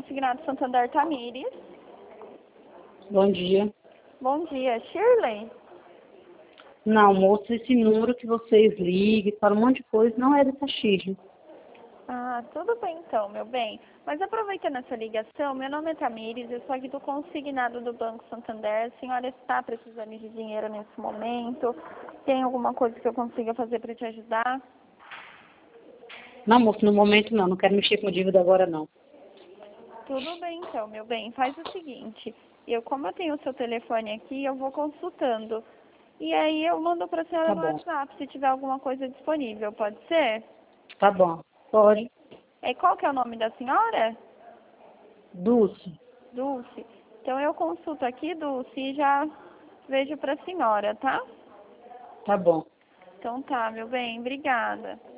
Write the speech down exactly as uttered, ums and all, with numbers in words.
Consignado Santander Tamires. Bom dia. Bom dia, Shirley? Não, moço, esse número que vocês ligam, falam um monte de coisa, não é dessa Shirley. Ah, tudo bem então, meu bem. Mas aproveitando essa ligação, meu nome é Tamires, eu sou aqui do consignado do Banco Santander. A senhora está precisando de dinheiro nesse momento? Tem alguma coisa que eu consiga fazer para te ajudar? Não, moço, no momento não, não quero mexer com dívida agora não. Tudo bem então, meu bem. Faz o seguinte, eu como eu tenho o seu telefone aqui, eu vou consultando. E aí eu mando para a senhora Tá no bom. WhatsApp, se tiver alguma coisa disponível, pode ser? Tá bom, pode. E qual que é o nome da senhora? Dulce. Dulce. Então eu consulto aqui, Dulce, e já vejo para a senhora, tá? Tá bom. Então tá, meu bem, obrigada.